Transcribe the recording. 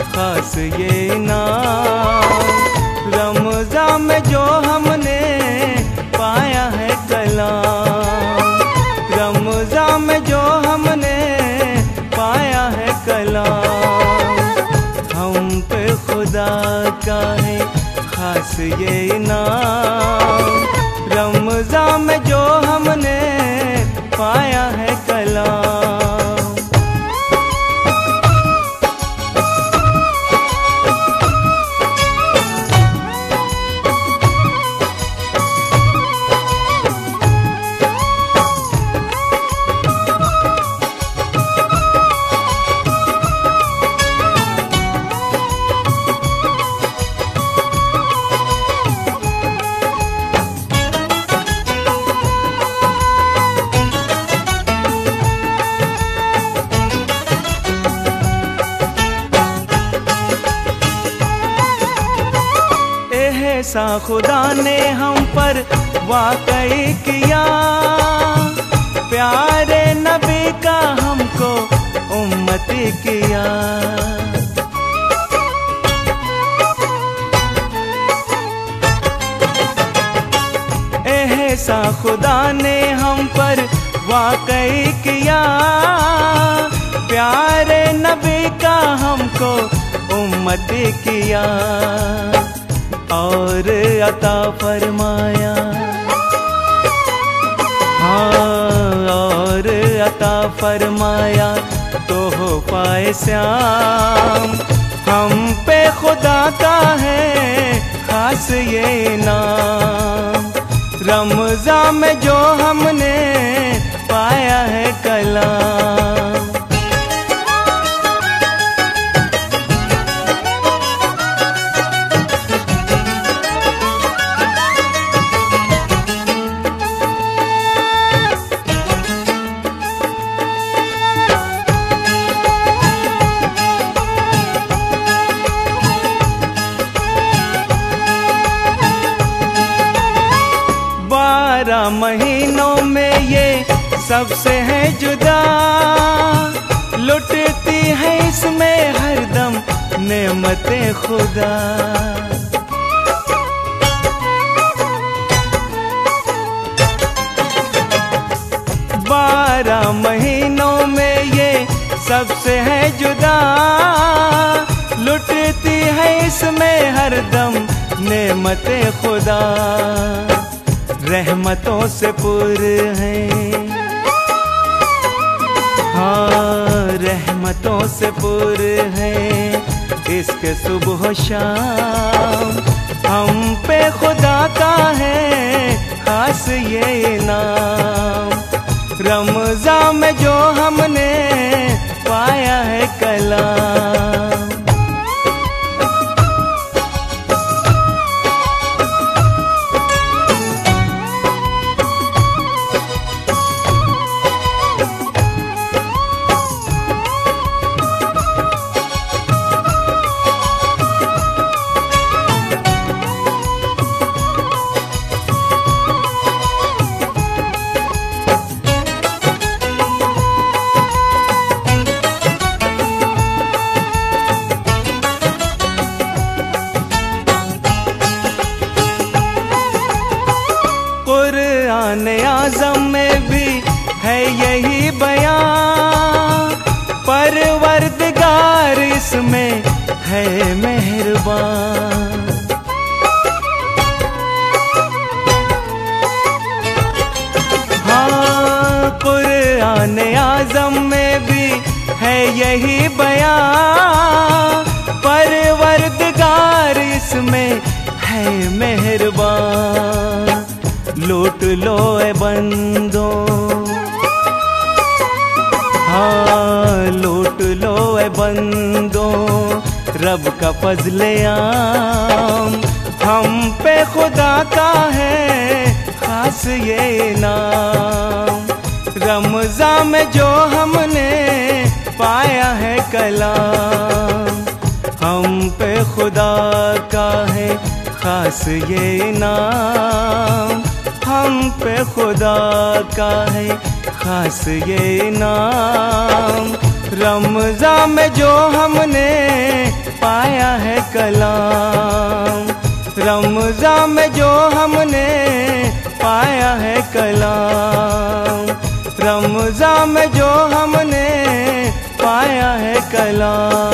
खास ये नाम, रमज़ान में जो हमने पाया है कलाम, रमज़ान में जो हमने पाया है कलाम, हम पे खुदा का है खास ये नाम, रमज़ान में जो हमने पाया है कलाम। ऐसा खुदा ने हम पर वाकई किया, प्यारे नबी का हमको उम्मती किया। ऐसा खुदा ने हम पर वाकई किया, प्यारे नबी का हमको उम्मती किया, और अता फरमाया, हाँ और अता फरमाया तो हो पाए श्याम, हम पे खुदा का है खास ये नाम, रमज़ान में जो हमने पाया है कलाम। महीनों में ये सबसे है जुदा, लुटती है इसमें हरदम नेमतें खुदा। 12 महीनों में ये सबसे है जुदा, लुटती है इसमें हरदम नेमतें खुदा, रहमतों से पुर हैं, हाँ रहमतों से पुर हैं, इसके सुबह शाम, हम पे खुदा का है खास ये नाम, रमज़ान में जो हमने पाया है कलाम। आज़म में भी है यही बयान, परवरदिगार इसमें है मेहरबान। हाँ कुरान आज़म में भी है यही बयान, परवरदिगार इसमें है मेहरबान। लूट लो ए बंदो, हाँ लूट लो ए बंदो, रब का फज़्ल आम, हम पे खुदा का है खास ये नाम, रमज़ान में जो हमने पाया है कलाम, हम पे खुदा का है खास ये नाम, हम पे खुदा का है खास ये नाम, रमज़ान में जो हमने पाया है कलाम। रमज़ान में जो हमने पाया है कलाम, रमज़ान में जो हमने पाया है कलाम।